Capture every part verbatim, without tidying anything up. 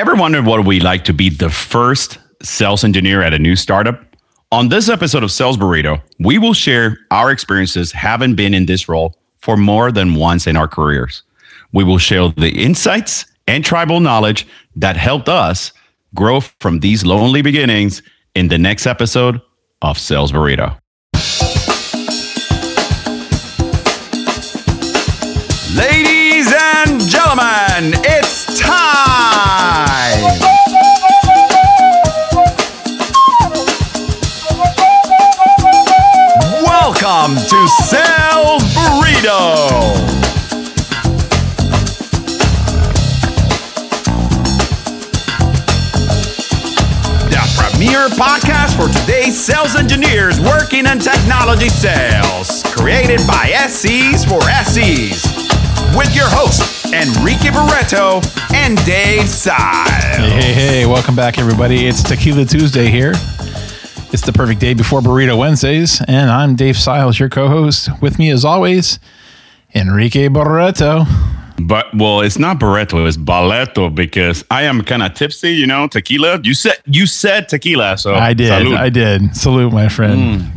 Ever wondered what it would be like to be the first sales engineer at a new startup? On this episode of Sales Burrito, we will share our experiences having been in this role for more than once in our careers. We will share the insights and tribal knowledge that helped us grow from these lonely beginnings in the next episode of Sales Burrito. Ladies and gentlemen, it's time! Welcome to Sales Burrito! The premier podcast for today's sales engineers working in technology sales. Created by S Cs for S Es. With your hosts, Enrique Barreto and Dave Siles. Hey, hey, hey, welcome back, everybody. It's Tequila Tuesday here. It's the perfect day before Burrito Wednesdays, and I'm Dave Siles, your co-host. With me, as always, Enrique Barreto. But, well, it's not Barreto, it's Balletto, because I am kind of tipsy, you know, tequila. You said you said tequila, so I did, salute. I did. Salute, my friend. Mm.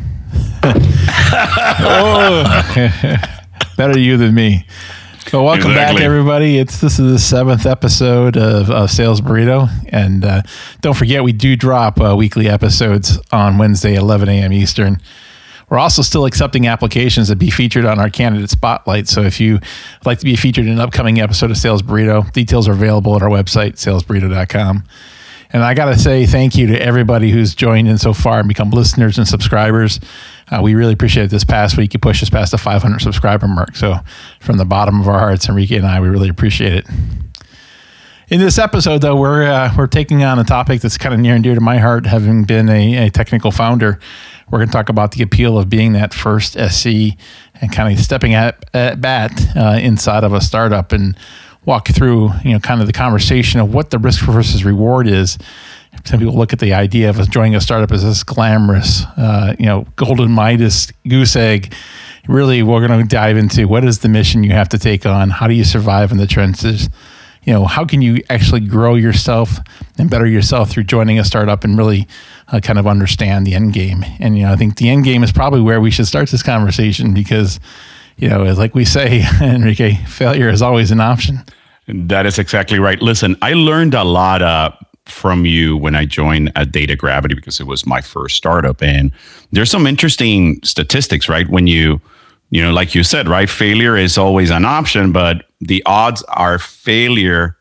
Oh, better you than me. So welcome exactly. back, everybody. It's this is the seventh episode of, of Sales Burrito, and uh, don't forget we do drop uh, weekly episodes on Wednesday, eleven a.m. Eastern. We're also still accepting applications to be featured on our candidate spotlight. So if you'd like to be featured in an upcoming episode of Sales Burrito, details are available at our website, sales burrito dot com. And I got to say thank you to everybody who's joined in so far and become listeners and subscribers. Uh, we really appreciate it. This past week, you pushed us past the five hundred subscriber mark. So from the bottom of our hearts, Enrique and I, we really appreciate it. In this episode, though, we're uh, we're taking on a topic that's kind of near and dear to my heart, having been a, a technical founder. We're going to talk about the appeal of being that first S C and kind of stepping at, at bat uh, inside of a startup and walk through, you know, kind of the conversation of what the risk versus reward is. Some people look at the idea of joining a startup as this glamorous, uh, you know, golden Midas goose egg. Really, we're going to dive into what is the mission you have to take on? How do you survive in the trenches? You know, how can you actually grow yourself and better yourself through joining a startup and really uh, kind of understand the end game? And, you know, I think the end game is probably where we should start this conversation because, you know, like we say, Enrique, failure is always an option. That is exactly right. Listen, I learned a lot uh, from you when I joined at Data Gravity because it was my first startup. And there's some interesting statistics, right? When you, you know, like you said, right? Failure is always an option, but the odds are failure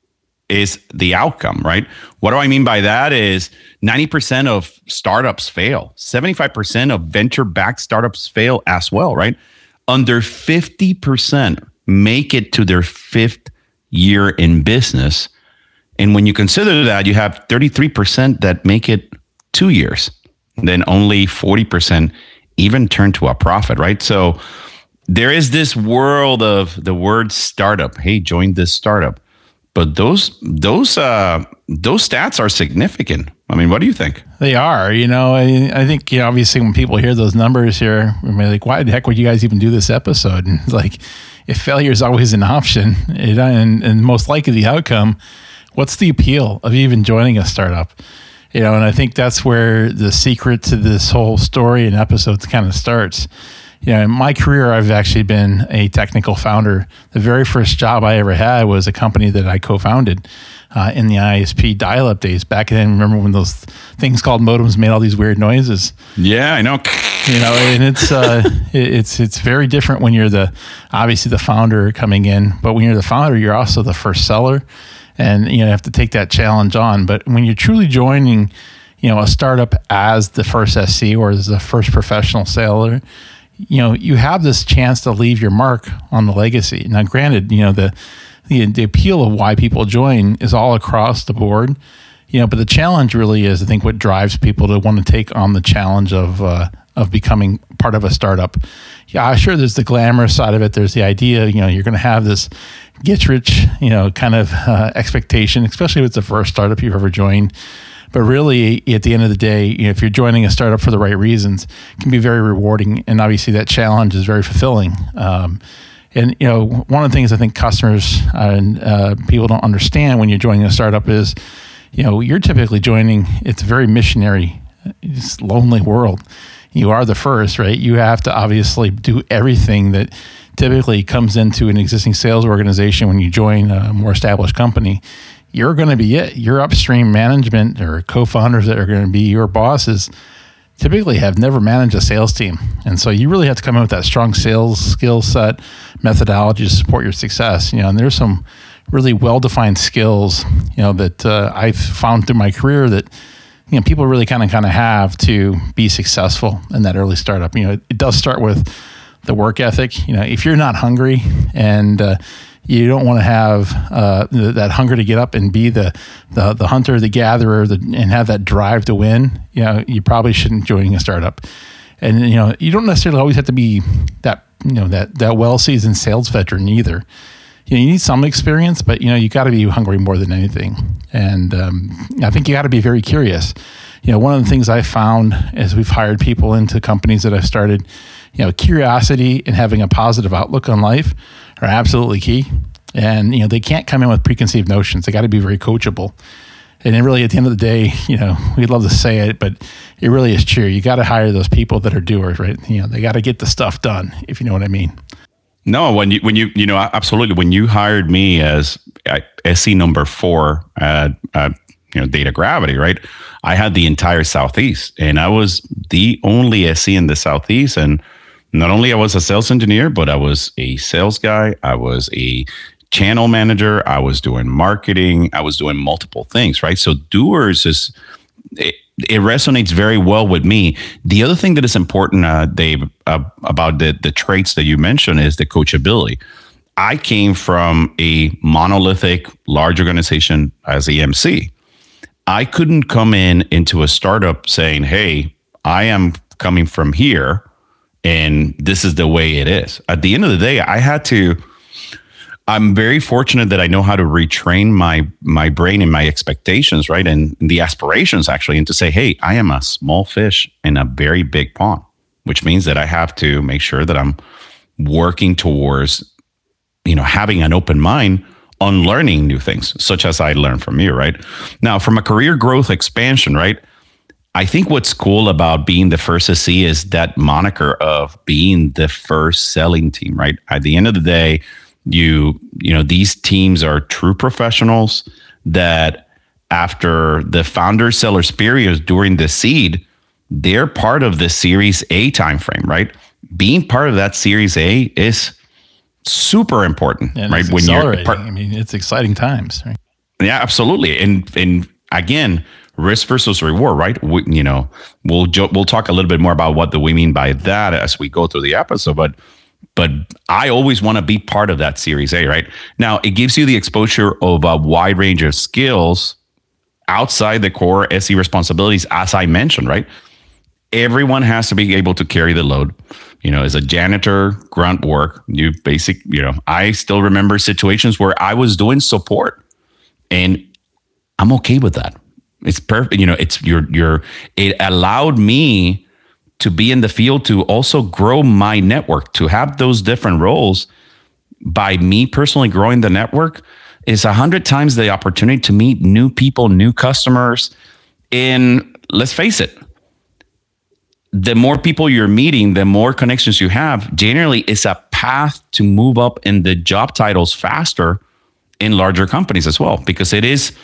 is the outcome, right? What do I mean by that is ninety percent of startups fail. seventy-five percent of venture-backed startups fail as well, right? Under fifty percent make it to their fifth year in business. And when you consider that, you have thirty-three percent that make it two years. Then only forty percent even turn to a profit, right? So there is this world of the word startup. Hey, join this startup. But those those uh, those stats are significant. I mean, what do you think? They are. You know, I, I think, you know, obviously when people hear those numbers here, we're like, why the heck would you guys even do this episode? And it's like, if failure is always an option it, and, and most likely the outcome, what's the appeal of even joining a startup? You know, and I think that's where the secret to this whole story and episodes kind of starts. You know, in my career, I've actually been a technical founder. The very first job I ever had was a company that I co-founded uh, in the I S P dial-up days. Back then, remember when those things called modems made all these weird noises? Yeah, I know. You know, and it's uh, it's it's very different when you're the obviously the founder coming in, but when you're the founder, you're also the first seller, and you know, you have to take that challenge on. But when you're truly joining, you know, a startup as the first S C or as the first professional seller, you know, you have this chance to leave your mark on the legacy. Now, granted, you know, the, the the appeal of why people join is all across the board, you know, but the challenge really is, I think, what drives people to want to take on the challenge of uh, of becoming part of a startup. Yeah, sure, there's the glamorous side of it. There's the idea, you know, you're going to have this get rich, you know, kind of uh, expectation, especially if it's the first startup you've ever joined. But really, at the end of the day, you know, if you're joining a startup for the right reasons, it can be very rewarding. And obviously that challenge is very fulfilling. Um, And, you know, one of the things I think customers and uh, people don't understand when you're joining a startup is, you know, you're typically joining, it's a very missionary, it's lonely world. You are the first, right? You have to obviously do everything that typically comes into an existing sales organization when you join a more established company. You're going to be it. Your upstream management or co-founders that are going to be your bosses typically have never managed a sales team. And so you really have to come in with that strong sales skill set, methodology to support your success. You know, and there's some really well-defined skills, you know, that uh, I've found through my career that, you know, people really kind of kind of have to be successful in that early startup. You know, it, it does start with the work ethic. You know, if you're not hungry and uh, you don't want to have uh, th- that hunger to get up and be the the, the hunter, the gatherer, the, and have that drive to win, you know, you probably shouldn't join a startup. And you know, you don't necessarily always have to be that you know that that well-seasoned sales veteran either. You know, you need some experience, but you know, you got to be hungry more than anything. And um, I think you got to be very curious. You know, one of the things I found as we've hired people into companies that I've started, you know, curiosity and having a positive outlook on life are absolutely key. And you know, they can't come in with preconceived notions. They got to be very coachable. And then really, at the end of the day, you know, we'd love to say it, but it really is true. You got to hire those people that are doers, right? You know, they got to get the stuff done, if you know what I mean. No, when you when you you know absolutely when you hired me as uh, S E number four at uh, you know Data Gravity, right? I had the entire Southeast, and I was the only S E in the Southeast. And not only I was a sales engineer, but I was a sales guy. I was a channel manager. I was doing marketing. I was doing multiple things, right? So doers is. It, It resonates very well with me. The other thing that is important, uh, Dave, uh, about the the traits that you mentioned is the coachability. I came from a monolithic, large organization as a M C. I couldn't come in into a startup saying, "Hey, I am coming from here, and this is the way it is." At the end of the day, I had to. I'm very fortunate that I know how to retrain my my brain and my expectations, right? And the aspirations actually, and to say, hey, I am a small fish in a very big pond, which means that I have to make sure that I'm working towards, you know, having an open mind on learning new things, such as I learned from you, right? Now, from a career growth expansion, right? I think what's cool about being the first S E is that moniker of being the first selling team, right? At the end of the day, You, you know, these teams are true professionals that after the founder sellers period during the seed, they're part of the Series A timeframe, right? Being part of that Series A is super important, and right? It's when you're part, I mean, it's exciting times, right? Yeah, absolutely. And and again, risk versus reward, right? We, you know, we'll jo- we'll talk a little bit more about what do we mean by that as we go through the episode, but. But I always want to be part of that Series A, right? Now, it gives you the exposure of a wide range of skills outside the core S E responsibilities, as I mentioned, right? Everyone has to be able to carry the load. You know, as a janitor, grunt work, you basic, you know, I still remember situations where I was doing support, and I'm okay with that. It's perfect. You know, it's your, your, it allowed me to be in the field, to also grow my network, to have those different roles. By me personally growing the network is a hundred times the opportunity to meet new people, new customers. And let's face it, the more people you're meeting, the more connections you have, generally it's a path to move up in the job titles faster in larger companies as well, because it is,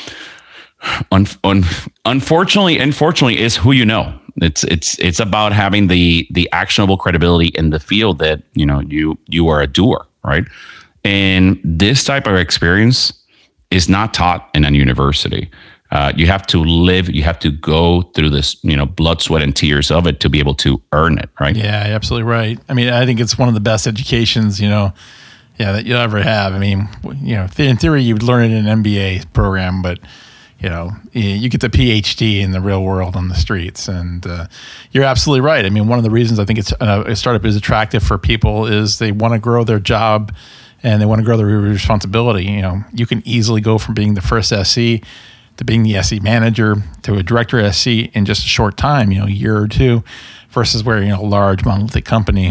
un, un, unfortunately, unfortunately, is who you know. It's it's it's about having the the actionable credibility in the field that, you know, you you are a doer, right? And this type of experience is not taught in a university. Uh, you have to live, you have to go through this, you know, blood, sweat, and tears of it to be able to earn it, right? Yeah, absolutely right. I mean, I think it's one of the best educations, you know, yeah, that you'll ever have. I mean, you know, in theory, you would learn it in an M B A program, but you know, you get the P H D in the real world on the streets. And uh, you're absolutely right. I mean, one of the reasons I think it's uh, a startup is attractive for people is they want to grow their job and they want to grow their responsibility. You know, you can easily go from being the first S E to being the S E manager to a director S E in just a short time, you know, a year or two, versus where, you know, a large monolithic company,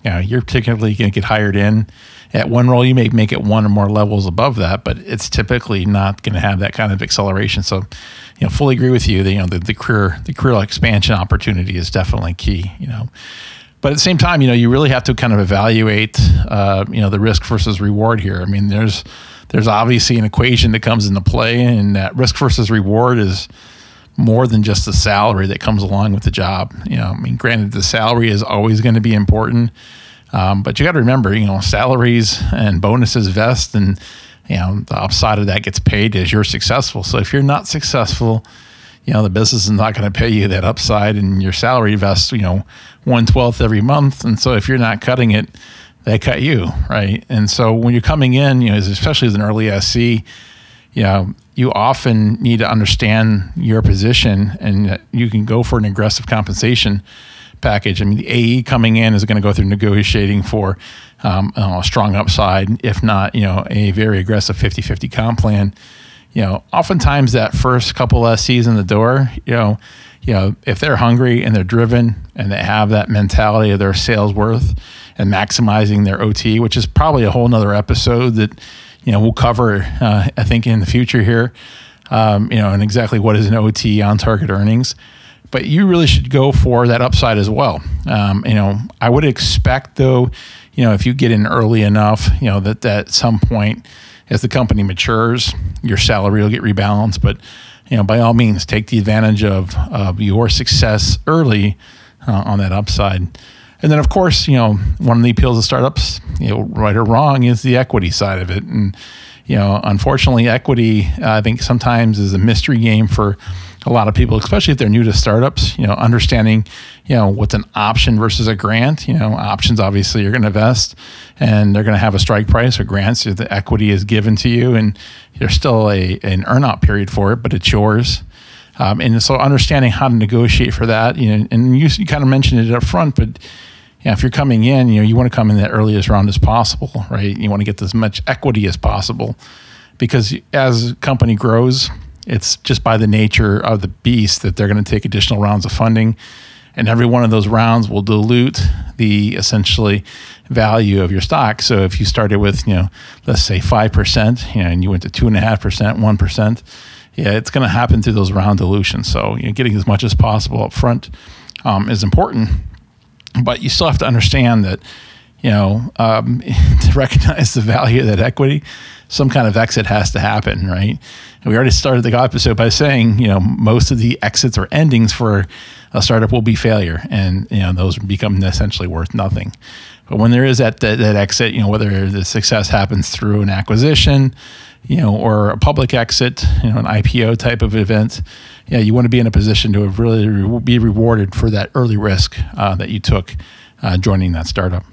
You know, you're particularly going to get hired in at one role. You may make it one or more levels above that, but it's typically not going to have that kind of acceleration. So, you know, fully agree with you that, you know, the, the career, the career expansion opportunity is definitely key, you know. But at the same time, you know, you really have to kind of evaluate, uh, you know, the risk versus reward here. I mean, there's there's obviously an equation that comes into play, and that risk versus reward is more than just the salary that comes along with the job. You know, I mean, granted, the salary is always going to be important, um, but you got to remember, you know, salaries and bonuses vest, and you know, the upside of that gets paid as you're successful. So if you're not successful, you know, the business is not going to pay you that upside, and your salary vests, you know, one twelfth every month. And so if you're not cutting it, they cut you, right? And so when you're coming in, you know, especially as an early S C, you know, you often need to understand your position, and you can go for an aggressive compensation package. I mean, the A E coming in is going to go through negotiating for um, a strong upside, if not, you know, a very aggressive fifty-fifty comp plan. You know, oftentimes that first couple of S Cs in the door, you know, you know, if they're hungry and they're driven and they have that mentality of their sales worth and maximizing their O T, which is probably a whole nother episode that, you know, we'll cover, uh, I think, in the future here, um, you know, and exactly what is an O T, on target earnings. But you really should go for that upside as well. Um, you know, I would expect, though, you know, if you get in early enough, you know, that, that at some point, as the company matures, your salary will get rebalanced. But, you know, by all means, take the advantage of, of your success early uh, on that upside. And then, of course, you know, one of the appeals of startups, you know, right or wrong, is the equity side of it. And, you know, unfortunately, equity, uh, I think sometimes is a mystery game for a lot of people, especially if they're new to startups. You know, understanding, you know, what's an option versus a grant. You know, options, obviously, you're going to vest and they're going to have a strike price, or grants, the equity is given to you and there's still a an earn-out period for it, but it's yours. Um, and so understanding how to negotiate for that, you know, and you, you kind of mentioned it up front, but you know, if you're coming in, you know, you want to come in the earliest round as possible, right? You want to get as much equity as possible, because as a company grows, it's just by the nature of the beast that they're going to take additional rounds of funding, and every one of those rounds will dilute the essentially value of your stock. So if you started with, you know, let's say five percent, you know, and you went to two and a half percent, one percent, yeah, it's going to happen through those round dilutions. So, you know, getting as much as possible up front um, is important. But you still have to understand that, you know, um, to recognize the value of that equity, some kind of exit has to happen, right? And we already started the episode by saying, you know, most of the exits or endings for a startup will be failure, and, you know, those become essentially worth nothing. But when there is that, that, that exit, you know, whether the success happens through an acquisition, you know, or a public exit, you know, an I P O type of event, yeah, you want to be in a position to really re- be rewarded for that early risk uh, that you took uh, joining that startup.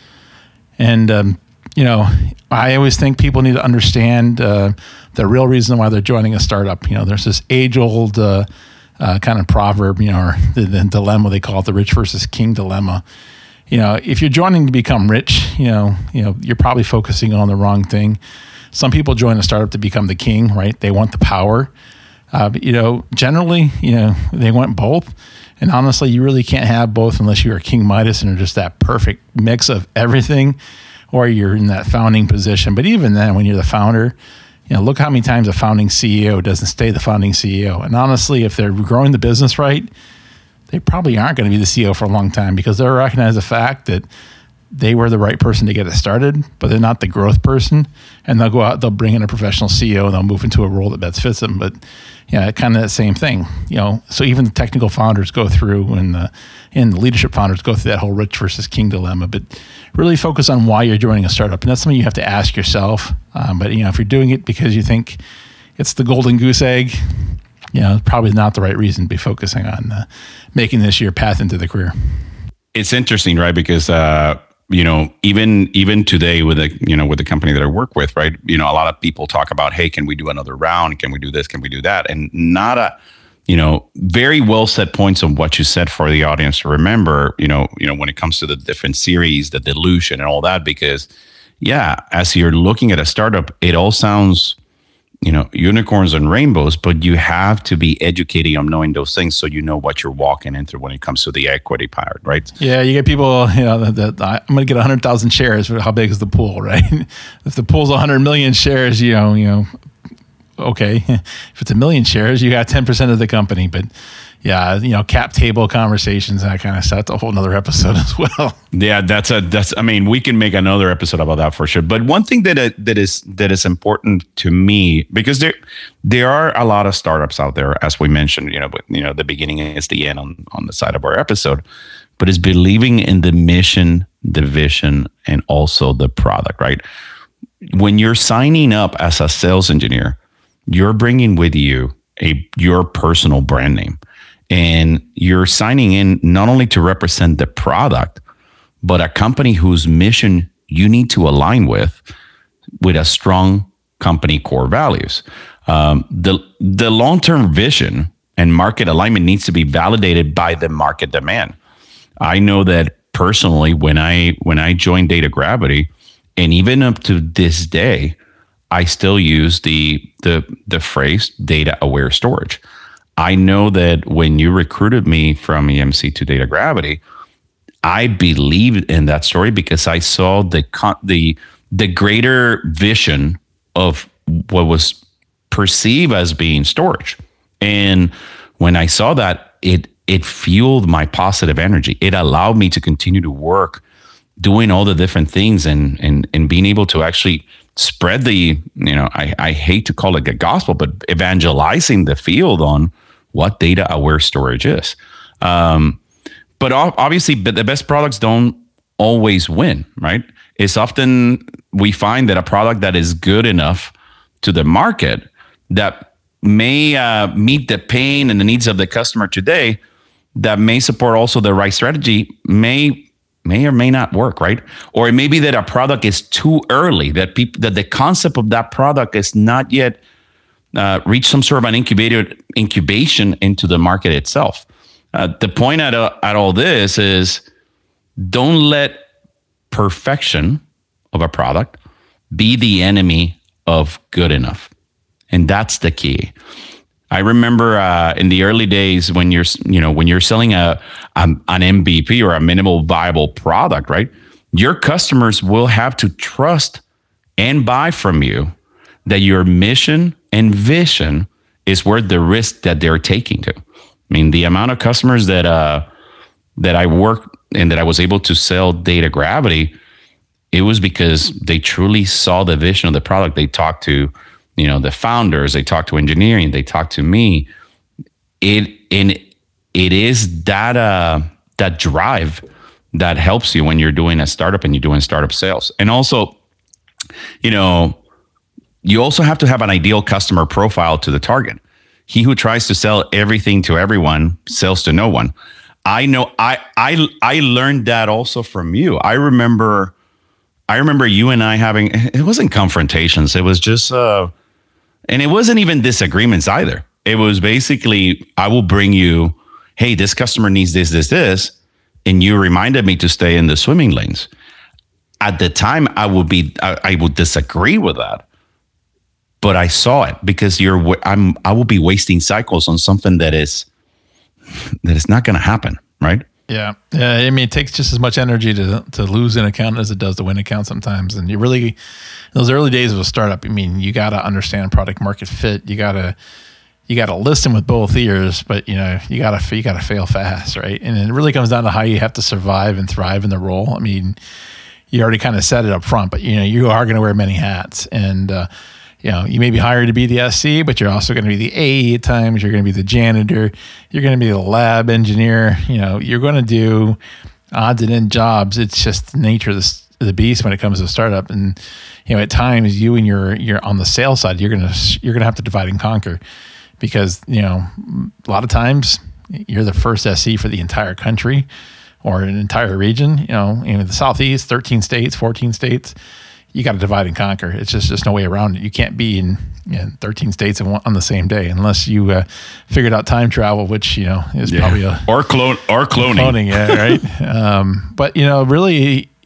And, um, you know, I always think people need to understand uh, the real reason why they're joining a startup. You know, there's this age-old uh, uh, kind of proverb, you know, or the, the dilemma, they call it the rich versus king dilemma. You know, if you're joining to become rich, you know, you know, you're probably focusing on the wrong thing. Some people join a startup to become the king, right? They want the power. Uh, but, you know, generally, you know, they want both. And honestly, you really can't have both unless you're a King Midas and are just that perfect mix of everything, or you're in that founding position. But even then, when you're the founder, you know, look how many times a founding C E O doesn't stay the founding C E O. And honestly, if they're growing the business right, they probably aren't going to be the C E O for a long time, because they'll recognize the fact that they were the right person to get it started, but they're not the growth person. And they'll go out, they'll bring in a professional C E O, and they'll move into a role that best fits them. But yeah, kind of the same thing, you know. So even the technical founders go through, and the and the leadership founders go through that whole rich versus king dilemma. But really focus on why you're joining a startup, and that's something you have to ask yourself. Um, but you know, if you're doing it because you think it's the golden goose egg, you know, probably not the right reason to be focusing on uh, making this your path into the career. It's interesting, right? Because uh, you know, even even today with the you know with the company that I work with, right? You know, a lot of people talk about, hey, can we do another round? Can we do this? Can we do that? And not a, you know, very well set points on what you said for the audience to remember. You know, you know, when it comes to the different series, the dilution and all that, because yeah, as you're looking at a startup, it all sounds you know, unicorns and rainbows, but you have to be educating on knowing those things so you know what you're walking into when it comes to the equity part, right? Yeah, you get people, you know, that, that I'm going to get one hundred thousand shares. How big is the pool, right? If the pool's one hundred million shares, you know, you know, okay. If it's a million shares, you got ten percent of the company. But yeah, you know, cap table conversations, that kind of stuff. That's a whole nother episode as well. Yeah, that's a that's. I mean, we can make another episode about that for sure. But one thing that uh, that is that is important to me, because there there are a lot of startups out there, as we mentioned. You know, but you know, the beginning is the end on on the side of our episode. But it's believing in the mission, the vision, and also the product. Right? When you're signing up as a sales engineer, you're bringing with you a your personal brand name. And you're signing in not only to represent the product, but a company whose mission you need to align with, with a strong company core values. Um, the the long-term vision and market alignment needs to be validated by the market demand. I know that personally, when I when I joined Data Gravity, and even up to this day, I still use the the the phrase data aware storage. I know that when you recruited me from E M C to Data Gravity, I believed in that story because I saw the the the greater vision of what was perceived as being storage. And when I saw that, it it fueled my positive energy. It allowed me to continue to work, doing all the different things and and and being able to actually spread the, you know, I, I hate to call it a gospel, but evangelizing the field on what data aware storage is. Um, but obviously, but the best products don't always win, right? It's often we find that a product that is good enough to the market that may uh, meet the pain and the needs of the customer today, that may support also the right strategy, may may or may not work, right? Or it may be that a product is too early, that people that the concept of that product is not yet Uh, reach some sort of an incubator incubation into the market itself. Uh, the point at, uh, at all this is don't let perfection of a product be the enemy of good enough. And that's the key. I remember uh, in the early days when you're, you know, when you're selling a, a an M V P or a minimal viable product, right? Your customers will have to trust and buy from you that your mission and vision is worth the risk that they're taking to. I mean, the amount of customers that uh, that I worked and that I was able to sell Data Gravity, it was because they truly saw the vision of the product. They talked to, you know, the founders, they talked to engineering, they talked to me. It and it is that uh, that drive that helps you when you're doing a startup and you're doing startup sales. And also, you know, you also have to have an ideal customer profile to the target. He who tries to sell everything to everyone sells to no one. I know I I I learned that also from you. I remember I remember you and I having, it wasn't confrontations. It was just uh and it wasn't even disagreements either. It was basically, I will bring you, hey, this customer needs this, this, this, and you reminded me to stay in the swimming lanes. At the time, I would be I, I would disagree with that. But I saw it because you're. I'm. I will be wasting cycles on something that is that is not going to happen, right? Yeah, yeah. I mean, it takes just as much energy to to lose an account as it does to win an account sometimes. And you really, in those early days of a startup, I mean, you got to understand product market fit. You gotta you gotta listen with both ears, but you know, you gotta you gotta fail fast, right? And it really comes down to how you have to survive and thrive in the role. I mean, you already kind of said it up front, but you know, you are going to wear many hats, and uh, you know, you may be hired to be the S C, but you're also going to be the A E at times. You're going to be the janitor. You're going to be the lab engineer. You know, you're going to do odds and end jobs. It's just the nature of the, the beast when it comes to a startup. And you know, at times, you and your you're on the sales side, you're gonna you're gonna have to divide and conquer, because you know, a lot of times you're the first S C for the entire country or an entire region. You know, in the Southeast, thirteen states, fourteen states. You got to divide and conquer. It's just there's no way around it. You can't be in, you know, thirteen states on the same day unless you uh, figured out time travel, which you know is yeah. probably a or clone or cloning. Cloning, yeah, right. um, but you know, really,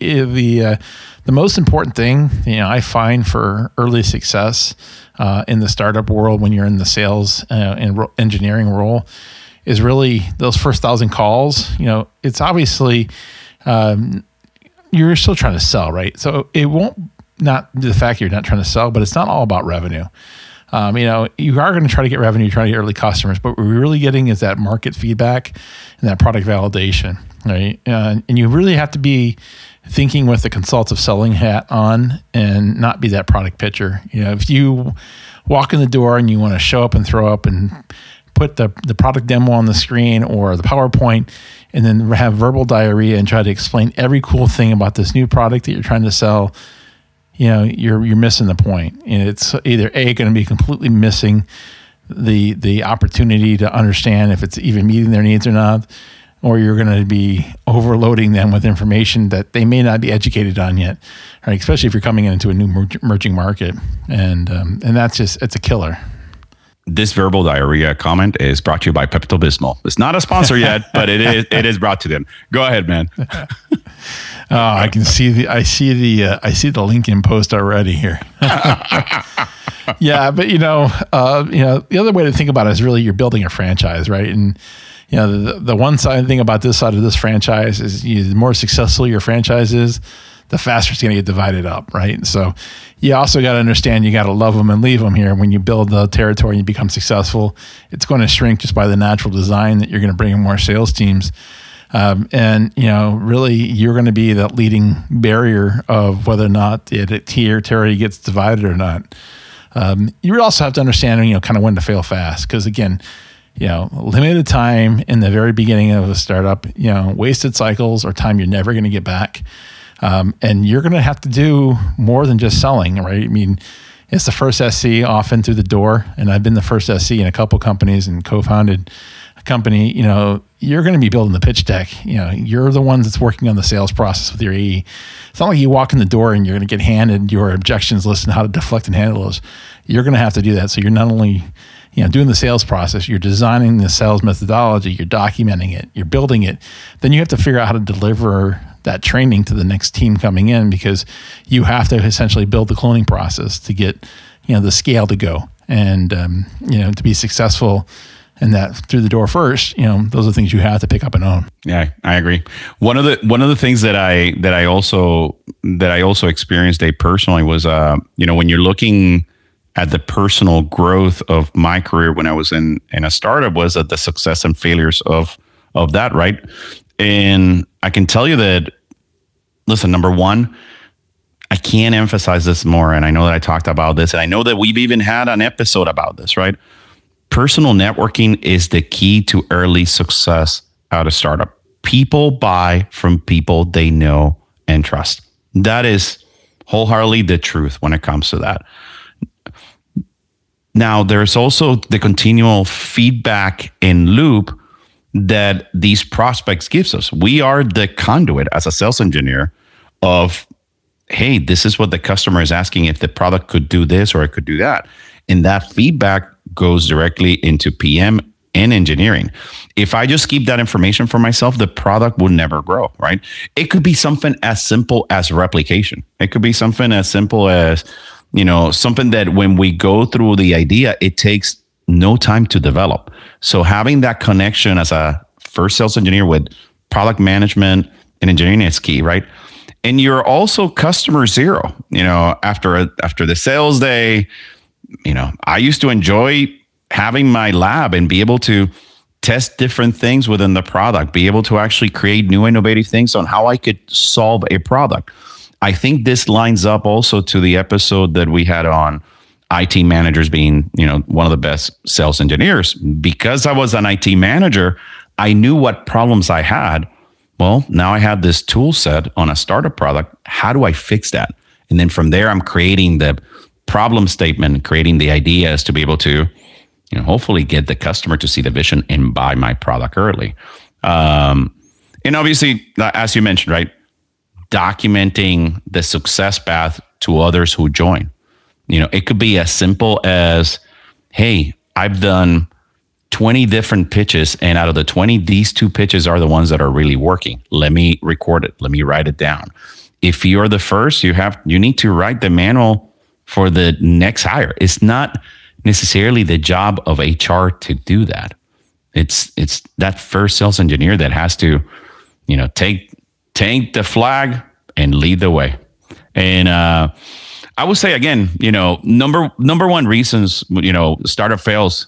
the uh, the most important thing, you know, I find for early success uh, in the startup world when you're in the sales uh, and ro- engineering role is really those first thousand calls. You know, it's obviously um, you're still trying to sell, right? So it won't not the fact you're not trying to sell, but it's not all about revenue. Um, you know, you are going to try to get revenue, try to get early customers, but what we're really getting is that market feedback and that product validation, right? Uh, and you really have to be thinking with the consultative selling hat on and not be that product pitcher. You know, if you walk in the door and you want to show up and throw up and put the, the product demo on the screen or the PowerPoint and then have verbal diarrhea and try to explain every cool thing about this new product that you're trying to sell, you know, you're you're missing the point. And it's either A, going to be completely missing the the opportunity to understand if it's even meeting their needs or not, or you're going to be overloading them with information that they may not be educated on yet, right? Especially if you're coming into a new emerging market. And um, and that's just, it's a killer. This verbal diarrhea comment is brought to you by Pepto-Bismol. It's not a sponsor yet, but it is it is brought to them. Go ahead, man. Oh, I can see the I see the uh, I see the LinkedIn post already here. Yeah, but you know, uh, you know, the other way to think about it is really you're building a franchise, right? And you know, the the one side thing about this side of this franchise is you, the more successful your franchise is, the faster it's going to get divided up, right? So you also got to understand you got to love them and leave them here. When you build the territory and you become successful, it's going to shrink just by the natural design that you're going to bring in more sales teams. Um, and, you know, really you're going to be that leading barrier of whether or not the territory gets divided or not. Um, you also have to understand, you know, kind of when to fail fast. Because again, you know, limited time in the very beginning of a startup, you know, wasted cycles or time you're never going to get back. Um, and you're going to have to do more than just selling, right? I mean, it's the first S C often through the door. And I've been the first S C in a couple companies and co-founded a company. You know, you're going to be building the pitch deck. You know, you're the one that's working on the sales process with your A E. It's not like you walk in the door and you're going to get handed your objections list and how to deflect and handle those. You're going to have to do that. So you're not only, you know, doing the sales process, you're designing the sales methodology, you're documenting it, you're building it. Then you have to figure out how to deliver that training to the next team coming in, because you have to essentially build the cloning process to get, you know, the scale to go. And, um, you know, to be successful in that through the door first, you know, those are things you have to pick up and own. Yeah, I agree. One of the, one of the things that I, that I also, that I also experienced Dave, personally was, uh, you know, when you're looking at the personal growth of my career when I was in, in a startup, was at the success and failures of, of that. Right. And I can tell you that, listen, number one, I can't emphasize this more. And I know that I talked about this, and I know that we've even had an episode about this, right? Personal networking is the key to early success out of startup. People buy from people they know and trust. That is wholeheartedly the truth when it comes to that. Now, there's also the continual feedback in loop that these prospects gives us. We are the conduit as a sales engineer of, hey, this is what the customer is asking, if the product could do this or it could do that. And that feedback goes directly into P M and engineering. If I just keep that information for myself, the product will never grow, right? It could be something as simple as replication. It could be something as simple as, you know, something that when we go through the idea, it takes no time to develop. So having that connection as a first sales engineer with product management and engineering is key, right? And you're also customer zero. You know, after a, after the sales day, you know, I used to enjoy having my lab and be able to test different things within the product, be able to actually create new innovative things on how I could solve a product. I think this lines up also to the episode that we had on I T managers being, you know, one of the best sales engineers. Because I was an I T manager, I knew what problems I had. Well, now I have this tool set on a startup product. How do I fix that? And then from there, I'm creating the problem statement, creating the ideas to be able to, you know, hopefully get the customer to see the vision and buy my product early. Um, and obviously, as you mentioned, right, documenting the success path to others who join. You know, it could be as simple as, hey, I've done twenty different pitches, and out of the twenty, these two pitches are the ones that are really working. Let me record it. Let me write it down. if you're the first, you have you need to write the manual for the next hire. It's not necessarily the job of H R to do that. It's it's that first sales engineer that has to, you know, take take the flag and lead the way. And uh, I would say again, you know, number number one reasons, you know, startup fails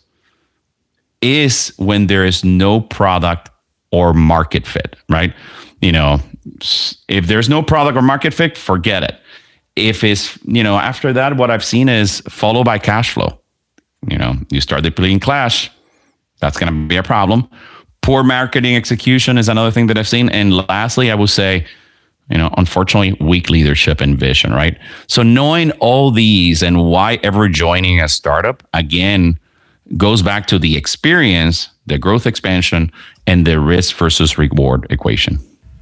is when there is no product or market fit, right? You know, if there's no product or market fit, forget it. If it's, you know, after that, what I've seen is followed by cash flow. You know, you start depleting cash, that's going to be a problem. Poor marketing execution is another thing that I've seen. And lastly, I would say, you know, unfortunately, weak leadership and vision, right? So knowing all these and why ever joining a startup, again, goes back to the experience, the growth expansion, and the risk versus reward equation.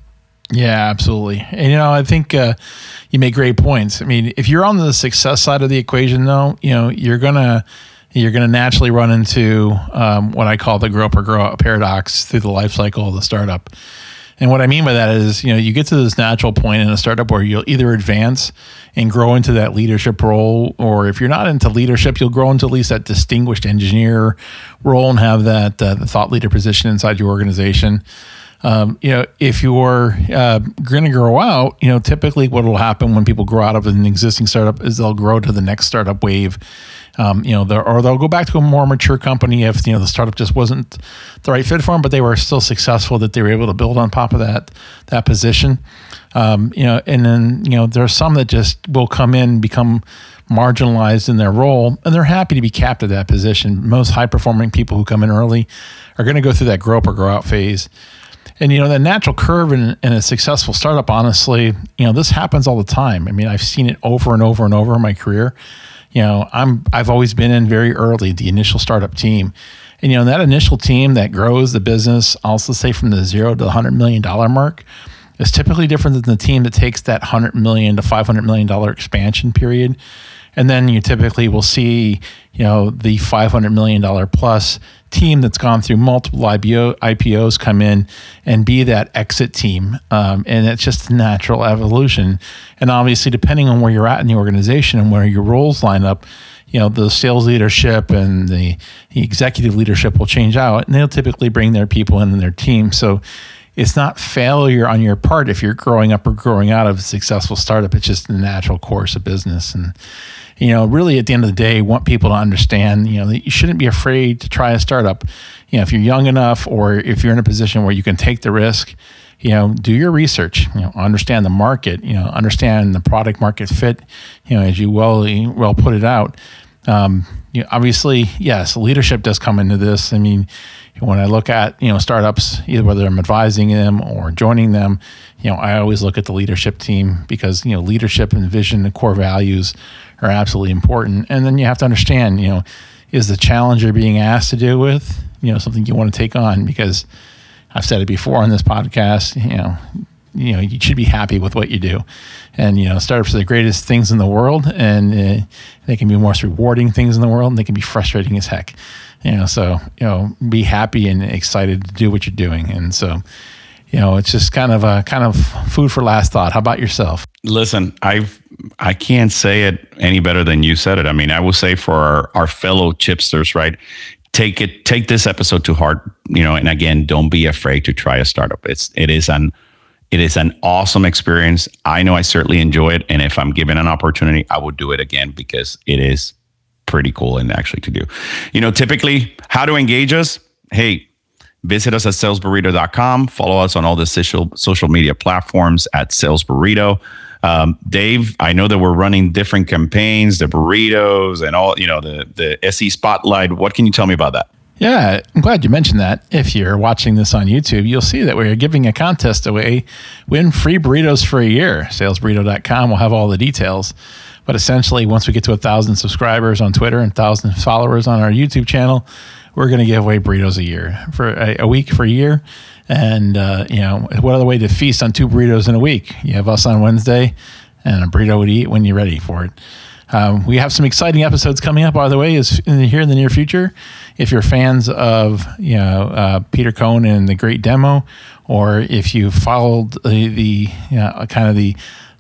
Yeah, absolutely. And, you know, I think uh, you make great points. I mean, if you're on the success side of the equation, though, you know, you're going to you're going to naturally run into um, what I call the grow up or grow out paradox through the life cycle of the startup. And what I mean by that is, you know, you get to this natural point in a startup where you'll either advance and grow into that leadership role, or if you're not into leadership, you'll grow into at least that distinguished engineer role and have that uh, the thought leader position inside your organization. Um, you know, if you're uh, going to grow out, you know, typically what will happen when people grow out of an existing startup is they'll grow to the next startup wave. Um, you know, or they'll go back to a more mature company if, you know, the startup just wasn't the right fit for them, but they were still successful, that they were able to build on top of that that position. Um, you know, and then, you know, there are some that just will come in, become marginalized in their role, and they're happy to be capped at that position. Most high-performing people who come in early are going to go through that grow up or grow out phase. And, you know, the natural curve in, in a successful startup, honestly, you know, this happens all the time. I mean, I've seen it over and over and over in my career. You know, I'm, I've always been in very early, the initial startup team. And, you know, that initial team that grows the business, also say from the zero to the one hundred million dollars mark, is typically different than the team that takes that one hundred million dollars to five hundred million dollars expansion period. And then you typically will see, you know, the five hundred million dollars plus team that's gone through multiple I P Os come in and be that exit team. Um, and it's just a natural evolution. And obviously, depending on where you're at in the organization and where your roles line up, you know, the sales leadership and the, the executive leadership will change out, and they'll typically bring their people in and their team. So it's not failure on your part if you're growing up or growing out of a successful startup. It's just the natural course of business. And, you know, really at the end of the day, want people to understand, you know, that you shouldn't be afraid to try a startup. You know, if you're young enough, or if you're in a position where you can take the risk, you know, do your research, you know, understand the market, you know, understand the product market fit, you know, as you well, well put it out. Um, you know, obviously, yes, leadership does come into this. I mean, when I look at, you know, startups, either whether I'm advising them or joining them, you know, I always look at the leadership team, because, you know, leadership and vision and core values are absolutely important. And then you have to understand, you know, is the challenge you're being asked to deal with, you know, something you want to take on? Because I've said it before on this podcast, you know, you know, you should be happy with what you do. And, you know, startups are the greatest things in the world, and uh, they can be the most rewarding things in the world, and they can be frustrating as heck. You know, so, you know, be happy and excited to do what you're doing. And so, you know, it's just kind of a kind of food for last thought. How about yourself? Listen, I've, I can't say it any better than you said it. I mean, I will say for our, our fellow chipsters, right? Take it, take this episode to heart, you know, and again, don't be afraid to try a startup. It's, it is an, it is an awesome experience. I know I certainly enjoy it. And if I'm given an opportunity, I would do it again, because it is pretty cool and actually to do. You know, typically how to engage us. Hey, visit us at sales burrito dot com. Follow us on all the social social media platforms at Sales Burrito. Um, Dave, I know that we're running different campaigns, the burritos and all, you know, the, the S E Spotlight. What can you tell me about that? Yeah, I'm glad you mentioned that. If you're watching this on YouTube, you'll see that we're giving a contest away. Win free burritos for a year. sales burrito dot com will have all the details. But essentially, once we get to a thousand subscribers on Twitter and thousand followers on our YouTube channel, we're going to give away burritos a year for a, a week for a year. And, uh, you know, what other way to feast on two burritos in a week? You have us on Wednesday and a burrito to eat when you're ready for it. Um, we have some exciting episodes coming up, by the way, is in the, here in the near future. If you're fans of, you know, uh, Peter Cohn and the Great Demo, or if you followed the, the you know, kind of the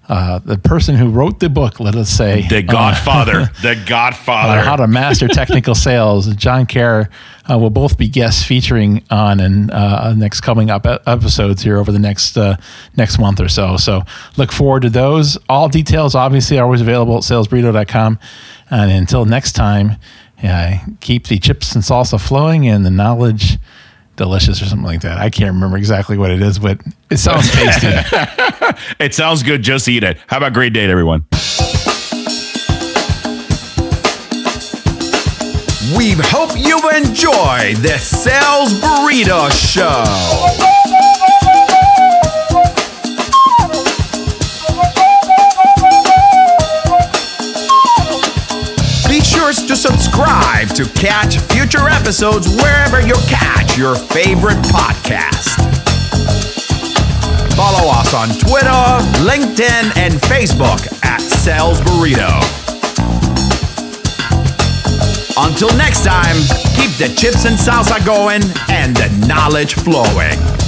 uh, the person who wrote the book, let us say. The Godfather. Uh, the Godfather. Uh, how to Master Technical Sales. John Kerr uh, will both be guests featuring on and uh, next coming up episodes here over the next uh, next month or so. So look forward to those. All details, obviously, are always available at sales burrito dot com. And until next time, uh, keep the chips and salsa flowing and the knowledge delicious or something like that. I can't remember exactly what it is, but it sounds tasty. It sounds good. Just eat it. Have a great day, everyone. We hope you enjoy the Sales Burrito Show. Be sure to subscribe to catch future episodes wherever you catch your favorite podcast. Follow us on Twitter, LinkedIn, and Facebook at Sales Burrito. Until next time, keep the chips and salsa going and the knowledge flowing.